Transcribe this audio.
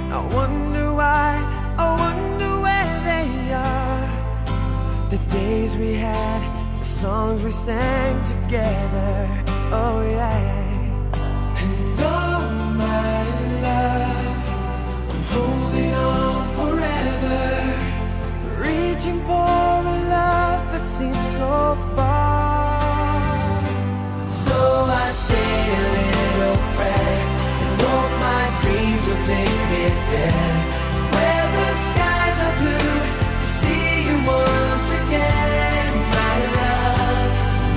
I wonder why, I wonder where they are. The days we had, the songs we sang together. Oh yeah. And oh my love, I'm holding on forever, reaching for the love that seems so far. So I say a little prayer and hope my dreams will take me there.